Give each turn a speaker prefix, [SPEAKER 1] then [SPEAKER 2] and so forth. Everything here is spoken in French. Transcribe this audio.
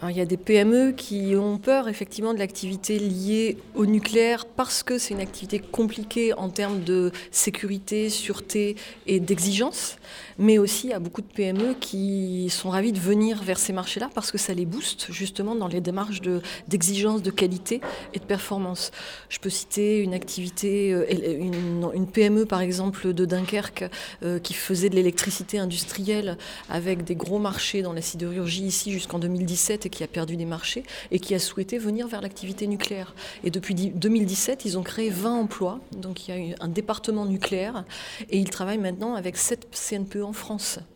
[SPEAKER 1] Alors, il y a des PME qui ont peur effectivement de l'activité liée au nucléaire parce que c'est une activité compliquée en termes de sécurité, sûreté et d'exigence. Mais aussi, il y a beaucoup de PME qui sont ravis de venir vers ces marchés-là parce que ça les booste justement dans les démarches d'exigence, de qualité et de performance. Je peux citer une activité, une PME par exemple de Dunkerque qui faisait de l'électricité industrielle avec des gros marchés dans la sidérurgie ici jusqu'en 2017 et qui a perdu des marchés et qui a souhaité venir vers l'activité nucléaire. Et depuis 2017, ils ont créé 20 emplois. Donc il y a eu un département nucléaire et ils travaillent maintenant avec 7 CNPE en France.